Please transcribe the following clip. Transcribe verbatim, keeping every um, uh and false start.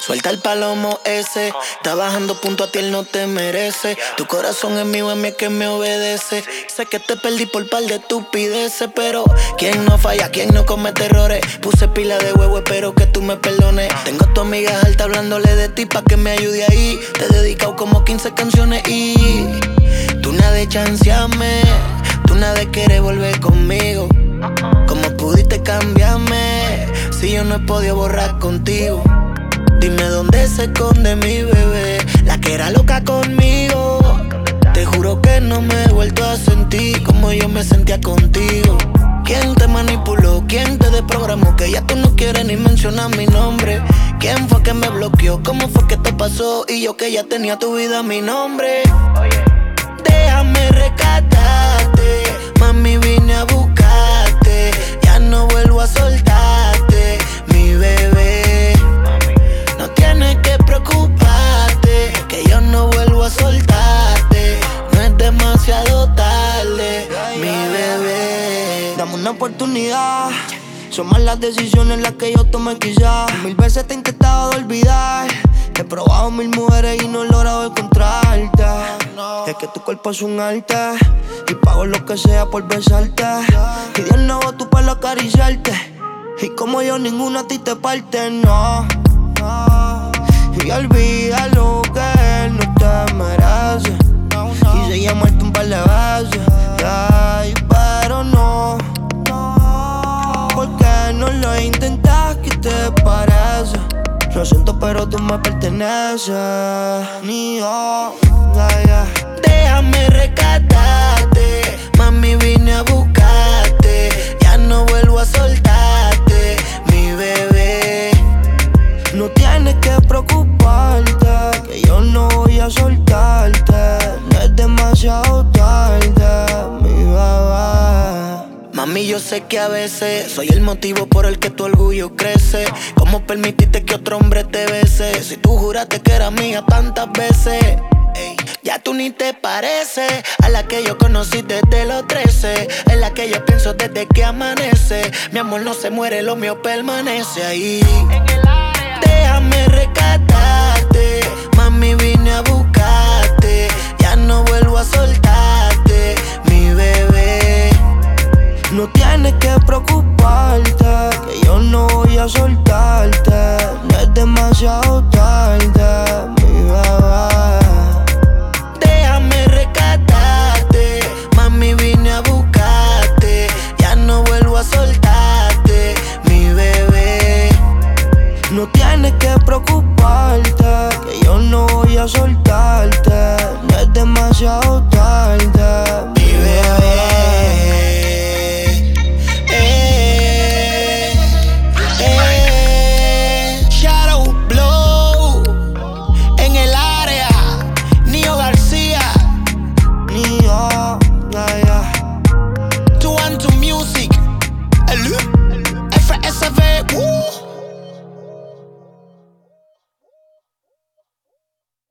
Suelta el palomo ese, está bajando punto, a ti él no te merece. Tu corazón es mío, es mío que me obedece. Sé que te perdí por par de estupideces, pero ¿quién no falla? ¿Quién no comete errores? Puse pila de huevo, espero que tú me perdones. Tengo a tu amiga alta hablándole de ti pa' que me ayude ahí. Te he dedicado como quince canciones y tú nada de chancearme, tú nada de querer volver conmigo. ¿Cómo pudiste cambiarme si yo no he podido borrar contigo? Dime dónde se esconde mi bebé, la que era loca conmigo. Te juro que no me he vuelto a sentir como yo me sentía contigo. ¿Quién te manipuló? ¿Quién te desprogramó? Que ya tú no quieres ni mencionar mi nombre. ¿Quién fue que me bloqueó? ¿Cómo fue que te pasó? Y yo que ya tenía tu vida a mi nombre. Déjame rescatarte, mami, vine a buscarte. Ya no vuelvo a soltarte, mi bebé. No tienes que preocuparte, que yo no vuelvo a soltarte. No es demasiado tarde, mi bebé. Dame una oportunidad, son más las decisiones las que yo tomé quizás. Mil veces te he intentado de olvidar, he probado mil mujeres y no he logrado encontrarte. Es que tu cuerpo es un arte y pago lo que sea por besarte. Y Dios no va tu pelo a acariciarte, y como yo ninguno a ti te parte, no, no. Y olvida lo que él no te merece. Y se llama un par de veces, ay, pero no. ¿Por qué no lo intentas? ¿Qué te parece? Lo siento, pero tú me perteneces. Ni yo, yeah, yeah. Déjame rescatarte, mami, vine a buscarte. Ya no vuelvo a soltarte, mi bebé. No tienes que preocuparte, que yo no voy a soltarte. No es demasiado tarde, mi bebé. Mami, yo sé que a veces soy el motivo por el que tu orgullo crece. ¿Cómo permitiste que otro hombre te bese? Si tú juraste que era mía tantas veces. Ey, ya tú ni te pareces a la que yo conocí desde los trece. Es la que yo pienso desde que amanece. Mi amor no se muere, lo mío permanece ahí. Déjame rescatarte, mami, vine a buscarte. Ya no vuelvo a soltarte, mi bebé. No tienes que preocuparte, que yo no voy a soltarte. No es demasiado tarde, mi bebé. Déjame rescatarte, mami, vine a buscarte. Ya no vuelvo a soltarte, mi bebé. No tienes que preocuparte, que yo no voy a soltarte. No es demasiado tarde, mi bebé.